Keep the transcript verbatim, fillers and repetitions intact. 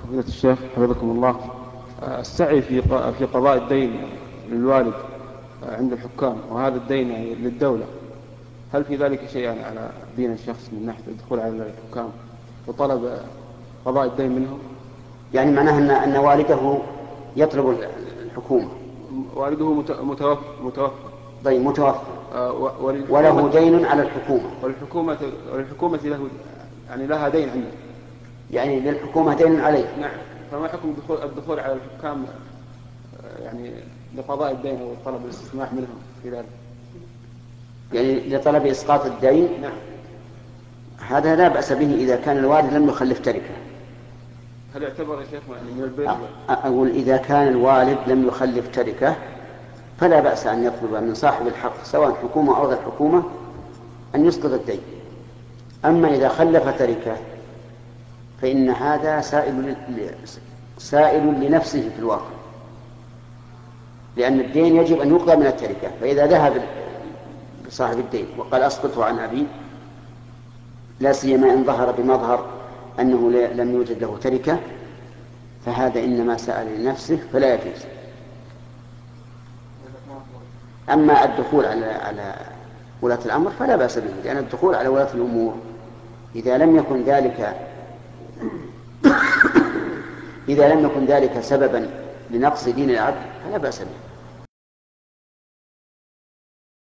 فضيلة الشيخ حفظكم الله، السعي في في قضاء الدين للوالد عند الحكام، وهذا الدين يعني للدولة، هل في ذلك شيء يعني على دين الشخص من ناحية الدخول على الحكام وطلب قضاء الدين منهم؟ يعني معناه أن أن والده يطلب الحكومة. والده متوفى متوفى طيب متوفى آه وله دين على الحكومة، والحكومة والحكومة له يعني لها دين عنده، يعني للحكومة دين عليه. نعم. فما حكم الدخول الدخول على الحكام يعني لقضاء الدين أو طلب الاستسماح منهم في ذلك؟ يعني لطلب إسقاط الدين. نعم. هذا لا بأس به إذا كان الوالد لم يخلف تركة. هل يعتبر يا شيخ يعني من البر؟ أقول إذا كان الوالد لم يخلف تركة فلا بأس أن يطلب من صاحب الحق سواء حكومة أو غير حكومة أن يسقط الدين. أما إذا خلف تركة فإن هذا سائل سائل لنفسه في الواقع، لأن الدين يجب أن يقضى من التركة. فإذا ذهب صاحب الدين وقال أسقطه عن أبي، لا سيما إن ظهر بمظهر أنه لم يوجد له تركة، فهذا إنما سأل لنفسه فلا يجوز. أما الدخول على على ولاة الأمر فلا بأس به، لأن الدخول على ولاة الأمور إذا لم يكن ذلك إذا لم يكن ذلك سببا لنقص دين العبد فلا بأس به.